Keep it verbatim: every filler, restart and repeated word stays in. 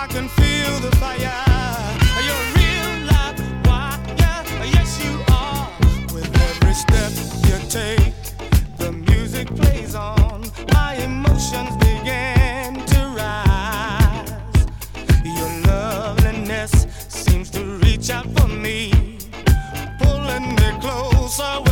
can feel the fire. You're a real live wire. Yes, you are. With every step you take, the music plays on. My emotions begin to rise. Your loveliness seems to reach out for me, pulling me closer.